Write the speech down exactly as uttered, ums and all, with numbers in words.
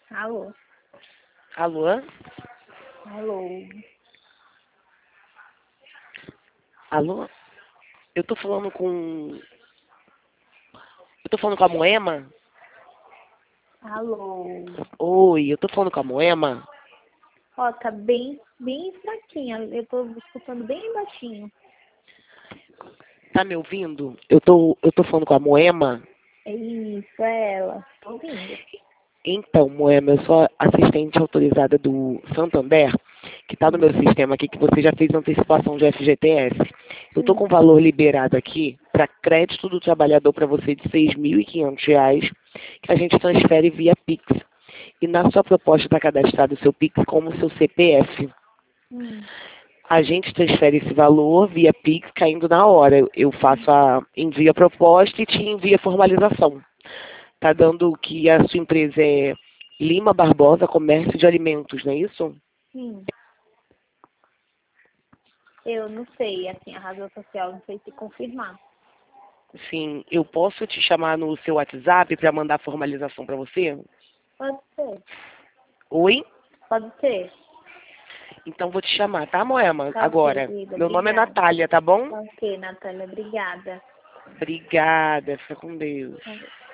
Alô? Alô? Alô? Alô? Eu tô falando com... Eu tô falando com a Moema? Alô? Oi, eu tô falando com a Moema? Ó, tá bem, bem fraquinha. Eu tô escutando bem baixinho. Tá me ouvindo? Eu tô, eu tô falando com a Moema? É isso, é ela. Tô ouvindo. Então, Moema, eu sou a assistente autorizada do Santander, que tá no meu sistema aqui, que você já fez antecipação de F G T S. Eu tô com Sim. o valor liberado aqui para crédito do trabalhador para você de seis mil e quinhentos reais, que a gente transfere via Pix. E na sua proposta está cadastrado o seu Pix como seu C P F. Hum. A gente transfere esse valor via Pix caindo na hora. Eu- Eu faço a envio a proposta e te envio a formalização. Tá dando que a sua empresa é Lima Barbosa Comércio de Alimentos, não é isso? Sim. Eu não sei, assim, a razão social, não sei se confirmar. Sim, eu posso te chamar no seu WhatsApp para mandar a formalização para você? Pode ser. Oi? Pode ser. Então vou te chamar, tá, Moema? Tá ok, Agora. querida. Meu nome é Obrigada. Natália, tá bom? Tá ok, Natália. Obrigada. Obrigada, fica com Deus. Tá bom.